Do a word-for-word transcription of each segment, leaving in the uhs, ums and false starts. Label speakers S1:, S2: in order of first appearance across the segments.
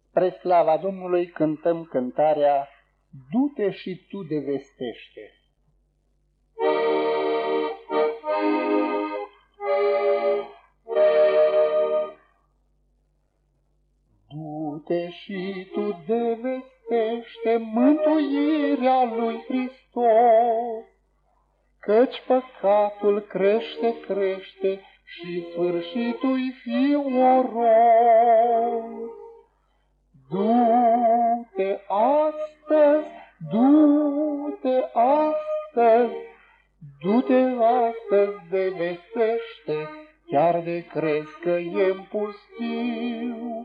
S1: Spre slava Domnului cântăm cântarea Du-te și tu de vestește. Du-te și tu de vestește mântuirea lui Hristos, căci păcatul crește, crește și sfârșitul-i fioros. Du-te astăzi, du-te astăzi, du-te astăzi de vestește, chiar de crezi că e-n pustiu.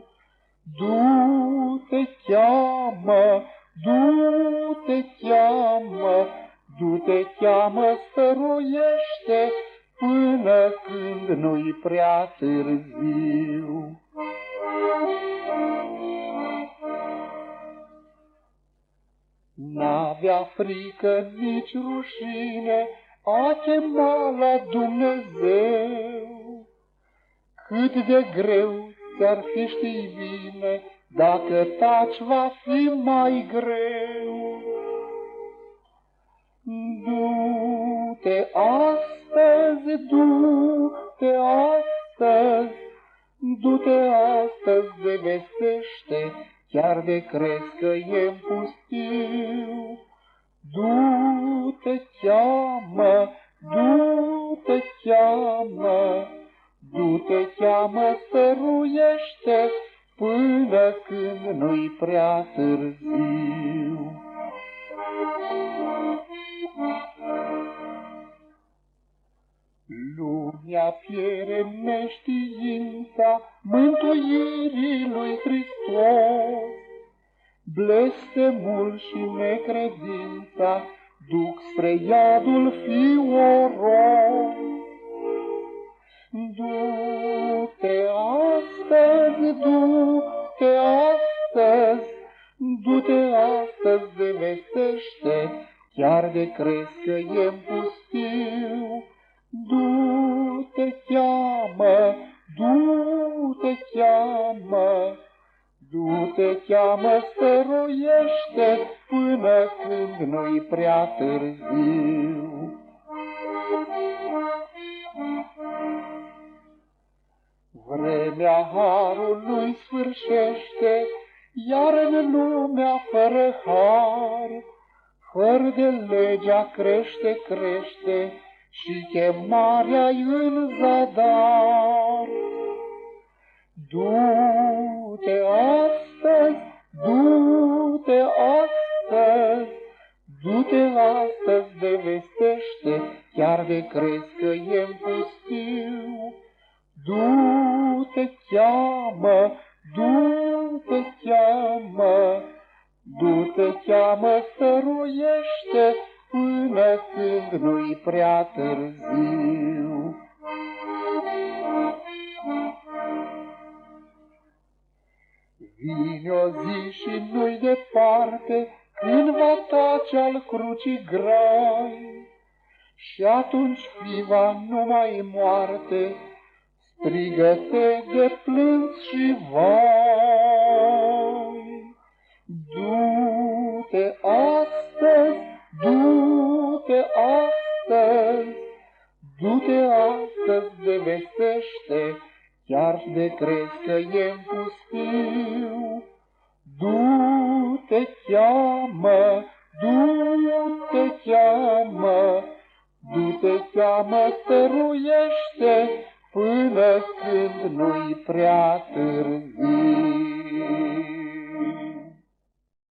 S1: Du-te cheamă, du-te cheamă, du-te cheamă, stăruiește, până când nu-i prea târziu. N-avea frică nici rușine a chema la Dumnezeu. Cât de greu ți-ar fi, știi bine, dacă taci va fi mai greu. Du-te astăzi, du-te astăzi, du-te astăzi de vestește, chiar de crezi că e-n pustiu. Du-te cheamă, du-te cheamă, du-te cheamă, stăruiește, până când nu-i prea târziu. Lumea pierde neștiința mântuirii lui Hristos. Blestemul și necredința duc spre iadul fioros. Du-te astăzi, du-te astăzi, du-te astăzi de vestește, chiar de crezi că e-n pustiu. Du-te cheamă, du-te cheamă, du-te cheamă, stăruiește, până când nu-i prea târziu. Vremea harului sfârșește, iar în lumea fără har, fără de legea crește, crește, și chemarea-i în zadar. Du-te astăzi, du-te astăzi, du-te astăzi de vestește, chiar de crezi că e-n pustiu. Du-te cheamă, du-te cheamă, du-te cheamă, stăruiește, până când nu-i prea târziu. Vine o zi și nu-i departe, când va tace al crucii grai, și atunci fiva nu mai e moarte, strigă-te de plâns și vai. Du-te astăzi, du-te astăzi, du-te astăzi de vestește, chiar de crezi că e-n pustiu. Du-te cheamă, du-te cheamă, du-te cheamă, stăruiește, până când nu-i prea târziu.